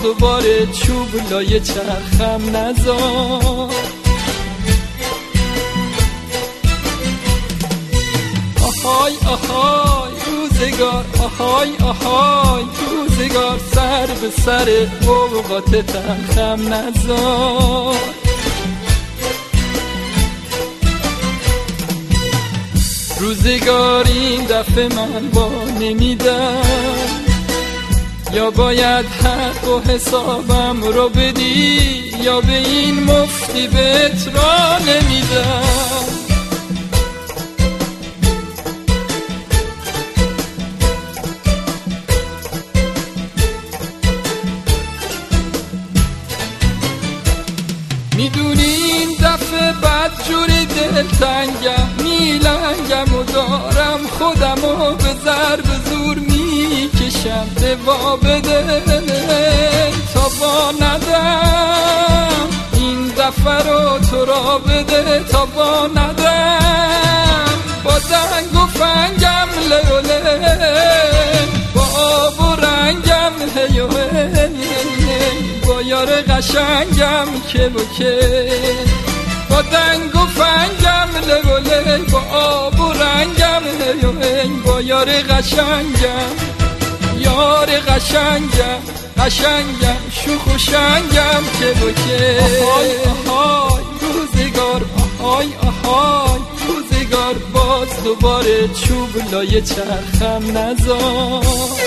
دوباره چوب لای چرخم نذار. آهای آهای روزگار، آهای آهای روزگار، سر به سر اوقات تلخم نذار. روزگار این دفعه من با نمیدم، یا باید حق و حسابم رو بدی یا به این مفتی بهت را نمیدم. میدونی این دفعه بدجوری دلتنگم، میلنگم و دارم خودمو به ضرب زور میکشم. دوا بده تا با ندم، این دفعه رو تو را بده تا با ندم. با دنگ و فنگم لیوله، با آب و رنگم هیوه، با یار قشنگم که بکه. با دنگ و فنگم لیوله، با آب و رنگم هیوه، با یار قشنگم، یار قشنگم، قشنگم شوخ و شنگم که بکه. آهای آهای روزگار، آهای آهای روزگار، باز دوباره چوب لای چرخم نذار.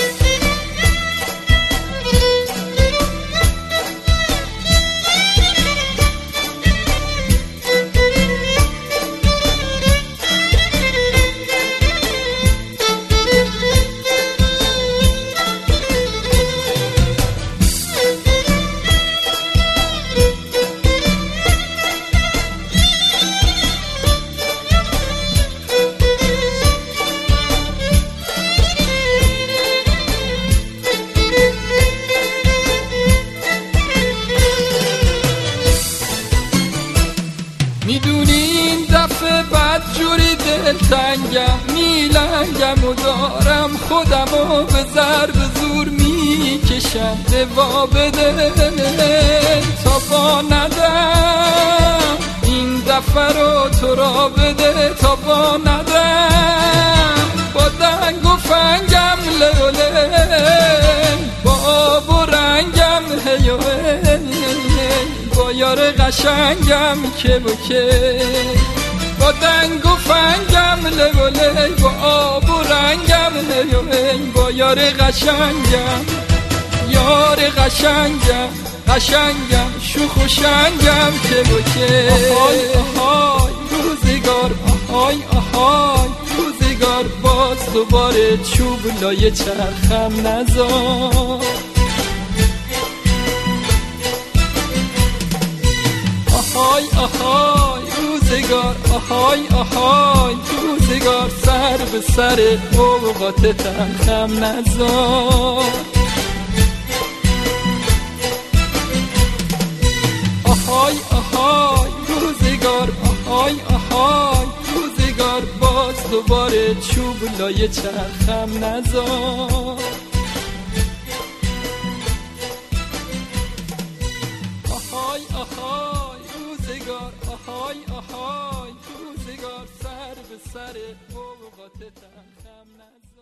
میدونی این دفعه بدجوری دلتنگم، میلنگم و دارم خودمو به ضرب زور میکشم. دوا بده تا با ندم، این دفعه رو تو را بده تا با ندم. با دنگ و فنگم لیوله، با آب و رنگم هیوه، با یار قشنگم که بکه. با دنگ و فنگم لیوله، با آب و رنگم هیوه، با یار قشنگم، یار قشنگم، قشنگم شوخ و شنگم که بکه. آهای آهای روزگار، آهای آهای روزگار، باز دوباره چوب لای چرخم نذار. آهای آهای روزگار، آهای آهای روزگار، سر به سر اوقات تلخم نذار. آهای آهای روزگار، آهای آهای روزگار، باز دوباره چوب لای چرخم نذار. آهای آهای روزگار، آهای آهای روزگار، سر به سر اوقات تلخم نذار.